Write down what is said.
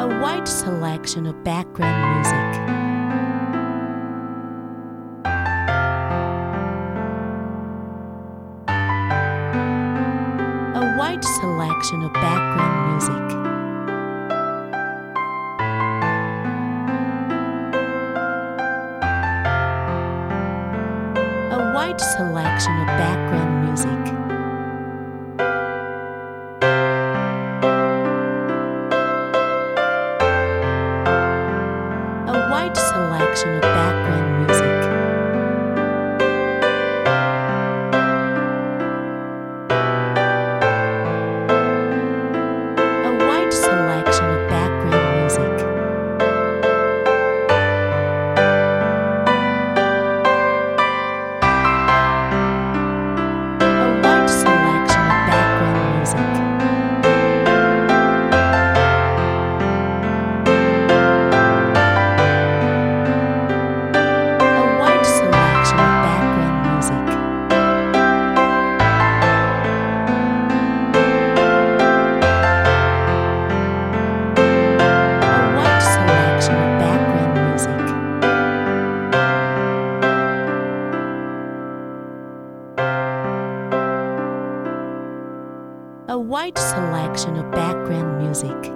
A wide selection of background music. A wide selection of background music. A wide selection of background music. A wide selection of background music. A wide selection of background music. A wide selection of background music. A wide selection of background music. A wide selection of background music. A wide selection of background music.